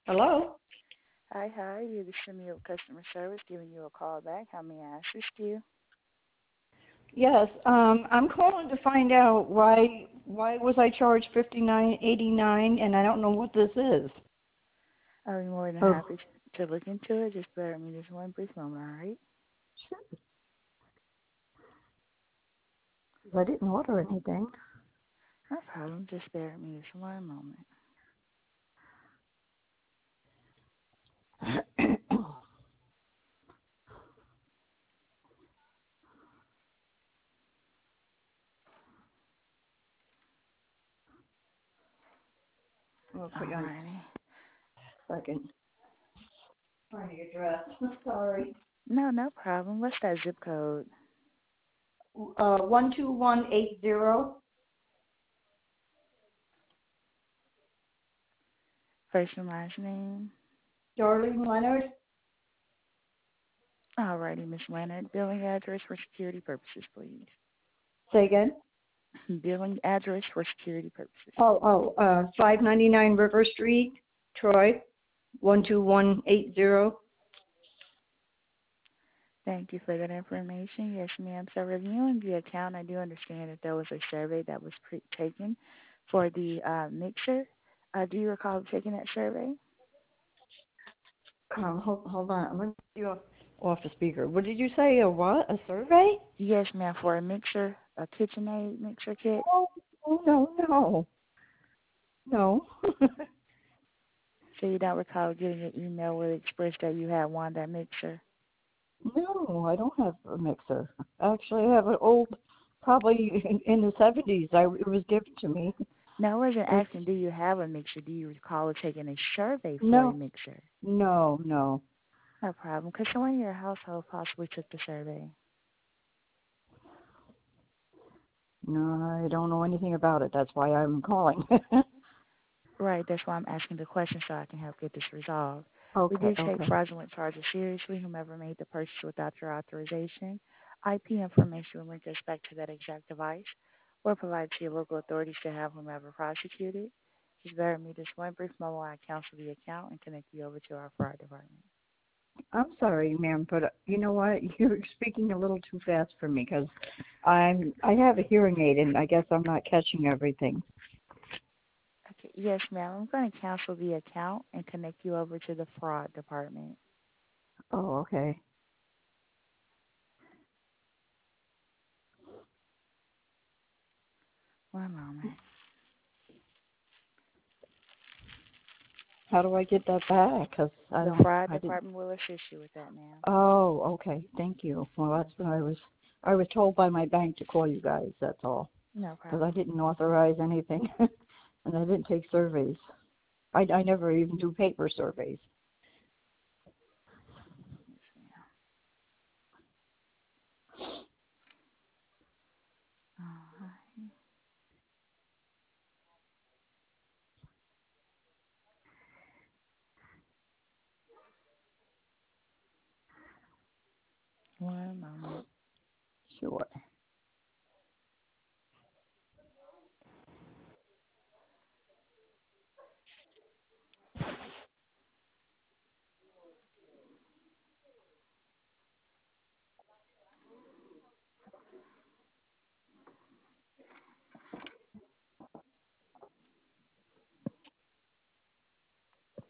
Hello? Hi, how are you? This is Shamil Customer Service giving you a call back. How may I assist you? Yes, I'm calling to find out why was I charged $59.89 and I don't know what this is. I'll be more than Oh, happy to look into it. Just bear with me just one brief moment, all right? sure. I didn't order anything. No problem. Just bear with me just one moment. I'll put you on Alrighty. a second. Trying to get dressed. Sorry. No problem. What's that zip code? 12180. First and last name? Darlene Leonard. Alrighty, Miss Leonard. Billing address for security purposes, please. Say again. Billing address for security purposes. 599 River Street, Troy, 12180. Thank you for that information. Yes, ma'am. So reviewing the account, I do understand that there was a survey that was taken for the mixer. Do you recall taking that survey? Hold on. I'm going to put you off the speaker. What did you say? A what? A survey? Yes, ma'am. For a mixer, a KitchenAid mixer kit. Oh, no. No. So you don't recall getting an email where it expressed that you had won that mixer? No, I don't have a mixer. Actually, I have an old, probably in the 70s. It was given to me. No, I wasn't It's, asking, do you have a mixer? Do you recall taking a survey for a no, mixer? no. No problem. Because someone in your household possibly took the survey. No, I don't know anything about it. That's why I'm calling. Right, that's why I'm asking the question so I can help get this resolved. We Okay, do take okay. fraudulent charges seriously. Whomever made the purchase without your authorization, IP information will link us back to that exact device or provide to your local authorities to have whomever prosecuted. Just bear with me just one brief moment while I cancel the account and connect you over to our fraud department. I'm sorry, ma'am, but you know what? You're speaking a little too fast for me because I have a hearing aid and I guess I'm not catching everything. Okay, yes, ma'am. I'm going to cancel the account and connect you over to the fraud department. Oh, okay. One moment. How do I get that back? Because The fraud I didn't. department will assist you with that, ma'am. Oh, okay. Thank you. Well, that's what I was told by my bank to call you guys. That's all. No Because I problem. didn't authorize anything, and I didn't take surveys. I never even do paper surveys. Uh, One moment. Sure.